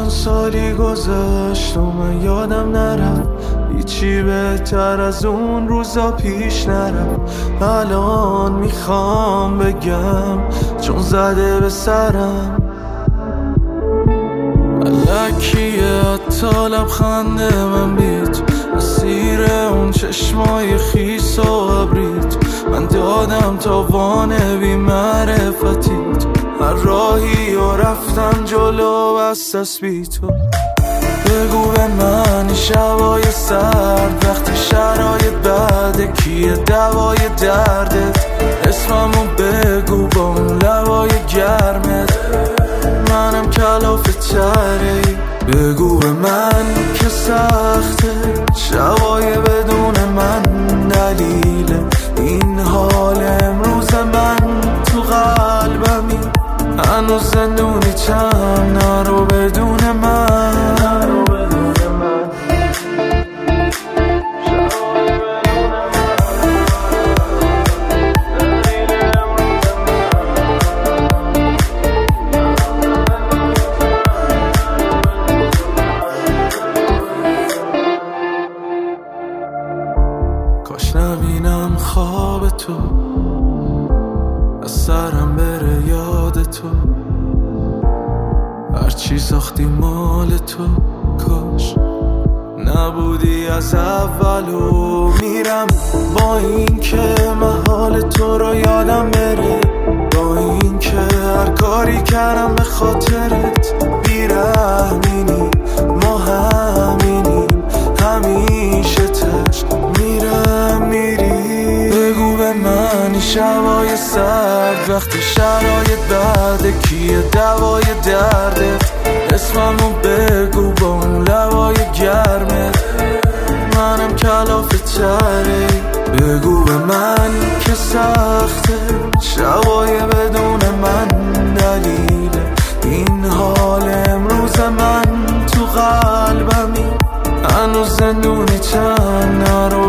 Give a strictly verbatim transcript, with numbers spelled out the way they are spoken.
سالی گذشت و من یادم نرفت هیچی بهتر از اون روزا پیش نرفت. الان میخوام بگم چون زده به سرم الکیه حتی لبخنده من بیت مسیر اون چشمای خیس و ابریت. من دادم تا وانه بی معرفتیت هر راهی و رفتم جلو بست از بی تو. بگو به من شبای سرد وقتی شرایط بده کیه دوای دردت. اسممو بگو با اون لبای گرمت منم کلاف تری. بگو به من که سخته شبای بدون من دلیل این حال امروز من تو قلبمی. هنوز زندونی چم نرو بدون من. کاش نبینم خواب تو از سرم بره یاد تو. هرچی ساختی مال تو کاش نبودی از اولو. میرم با این که محال تو رو یادم بره با این که هر کاری کردم به خاطرت بیرحمینی. ما همینیم همیشه تش میرم میری. بگو به من شبای سرد وقتی شرایط بده کیه دوای دردت. اسممو بگو با اون لبای گرمت منم کلاف تری. بگو به من که سخته شبای بدون من دلیل این حال امروز من تو قلبمی. هنوز زندونی چند نرو